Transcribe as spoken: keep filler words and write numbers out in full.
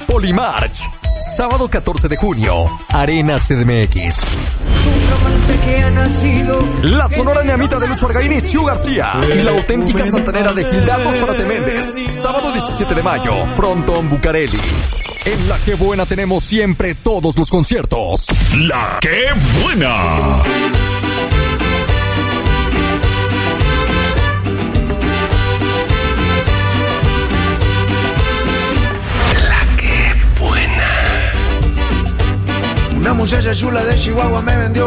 Polimarch. Sábado catorce de junio, Arena C D M X. La sonora ñamita de Lucho Argaín y Siu García. Y la auténtica santanera de Gildardo Zárate Méndez. Sábado diecisiete de mayo, Frontón Bucareli. En La Qué Buena tenemos siempre todos los conciertos. La Qué Buena. Una muchacha chula de Chihuahua me vendió